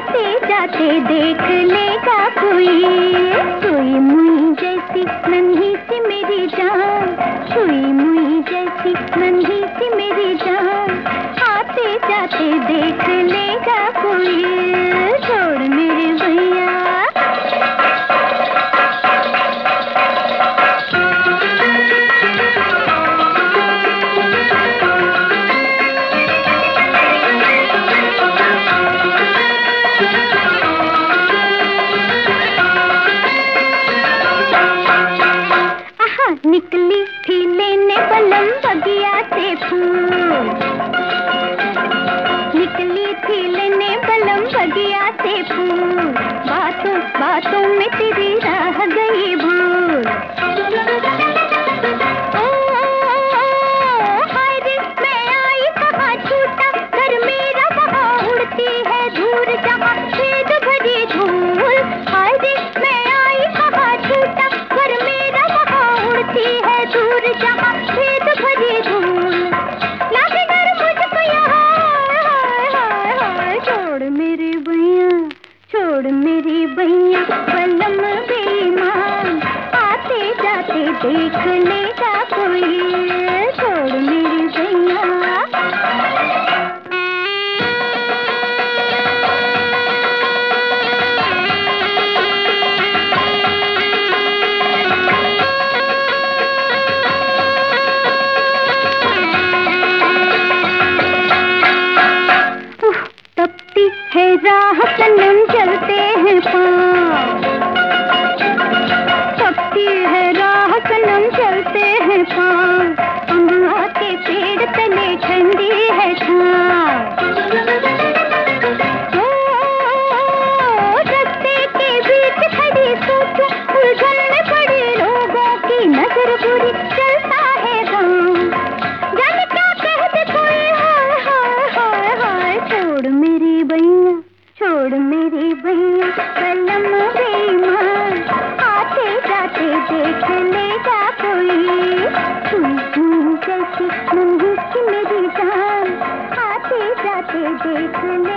आते जाते देख लेगा कोई, सुई मुई जैसी नन्ही सी मेरी जान, सुई मुई जैसी नन्ही सी मेरी जान, आते जाते देख लेगा कोई, छोड़ मेरे भैया। निकली थी लेने बलम बगिया से फूल, निकली थी लेने बलम बगिया से फूल, बातों बातों में तेरी राह गई भूल। हाय रे मैं आई कहाँ छूटा, घर मेरा वहाँ उड़ती है दूर जहाँ छेद भरी धूल। हाय रे मैं आई कहाँ छूटा, घर मेरा वहाँ उड़ती है दूर जहाँ छेद भरी धूल। लागे डर मुझको यहाँ, हाय हाय हाय, छोड़ मेरी भैया, छोड़ मेरी भैया, बलम बेईमान, आते जाते देख लेगा कोई, छोड़ मेरी भैया। तपती है राह सनम चलते हैं पाँव, तपती है राह सनम चलते हैं पाँव, अमवा के पेड़ तले ठंडी है छाँव। रास्ते के बीच खड़ी सोचूं, उलझन में पड़े लोगों की नजर बुरी, चलता है गाँव, जाने क्या कह दे कोई, हाय हाय हाय हाय, छोड़ मेरी भैया, छोड़ मेरी भैया, बलम बेईमान, आते जाते देख लेगा कोई, सुई जैसी नन्ही सी मेरी जान, आते जाते देख ले